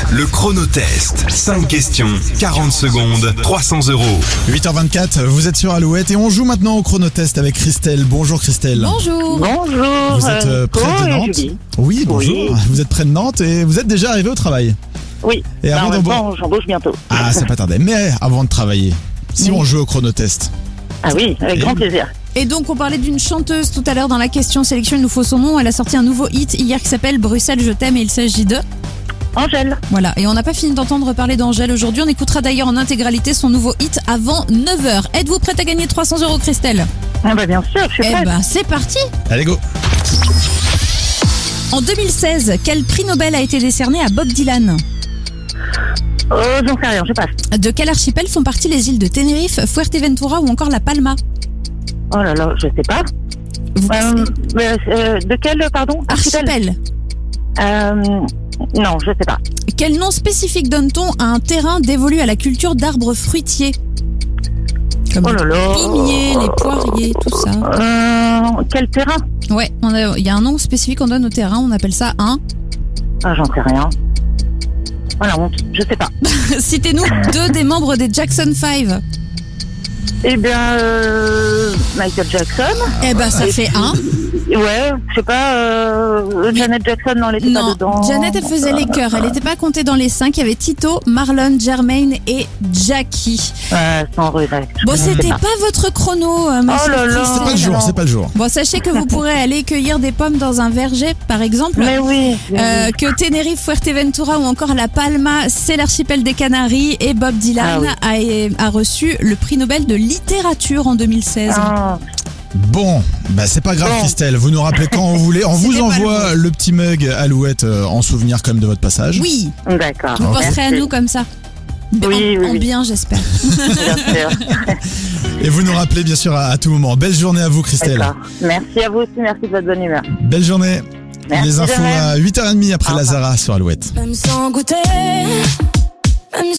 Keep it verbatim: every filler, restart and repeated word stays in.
Alouette, le chronotest. cinq questions, quarante secondes, trois cents euros. huit heures vingt-quatre, vous êtes sur Alouette et on joue maintenant au chronotest avec Christelle. Bonjour Christelle. Bonjour. Bonjour. Vous êtes euh, près oh, de Nantes. Julie. Oui, bonjour. Oui. Vous êtes près de Nantes et vous êtes déjà arrivé au travail. Oui. Et Bah, avant en même d'embaucher- temps, j'embauche bientôt. Ah, c'est pas tardé. Mais avant de travailler, si Oui. on joue au chronotest. Ah oui, avec Et- grand plaisir. Et donc on parlait d'une chanteuse tout à l'heure dans la question sélection, il nous faut son nom. Elle a sorti un nouveau hit hier qui s'appelle Bruxelles je t'aime et il s'agit de... Angèle. Voilà, et on n'a pas fini d'entendre parler d'Angèle aujourd'hui. On écoutera d'ailleurs en intégralité son nouveau hit avant neuf heures. Êtes-vous prête à gagner trois cents euros Christelle? Ah bah bien sûr, je suis Eh prête. ben c'est parti. Allez, go. En deux mille seize, quel prix Nobel a été décerné à Bob Dylan? Oh, j'en sais rien, je passe. De quel archipel font partie les îles de Tenerife, Fuerteventura ou encore La Palma? Oh là là, je sais pas. Vous Euh, mais, euh, de quel, pardon Archipel. euh, Non, je sais pas. Quel nom spécifique donne-t-on à un terrain dévolu à la culture d'arbres fruitiers? Comme Oh là là. les pommiers, les poiriers, tout ça. Euh, quel terrain? Ouais, on a- il y a un nom spécifique qu'on donne au terrain, on appelle ça un... Ah, j'en sais rien. Voilà, honte, je sais pas. Citez-nous deux des membres des Jackson five. Eh bien, euh, Michael Jackson. Eh ben ça Et fait puis- un. Ouais, je sais pas, euh, Janet Jackson, non, elle était Non, pas dedans. Janet elle faisait les chœurs, elle n'était pas comptée dans les cinq. Il y avait Tito, Marlon, Jermaine et Jackie. Ouais, sans regret. Je Bon, connaissais c'était pas. pas votre chrono, euh, ma Oh chère là là. Christelle. C'est pas le jour, c'est pas le jour. Bon, sachez que vous pourrez aller cueillir des pommes dans un verger, par exemple. Mais oui. Euh, que Tenerife, Fuerteventura ou encore La Palma, c'est l'archipel des Canaries et Bob Dylan Ah a, a reçu le prix Nobel de littérature en deux mille seize. Ah, Bon, bah c'est pas grave Bon. Christelle, vous nous rappelez quand vous voulez. On vous C'était pas envoie le petit mug Alouette euh, en souvenir comme de votre passage. Oui, d'accord. vous penserez à Merci. nous comme ça. Oui, en, oui, en oui. bien, j'espère. Bien sûr. Et vous nous rappelez bien sûr à, à tout moment. Belle journée à vous Christelle. D'accord. Merci à vous aussi, merci de votre bonne humeur. Belle journée. Merci Les de infos même. à huit heures trente après Au revoir. Lazara sur Alouette. Même sans goûter, même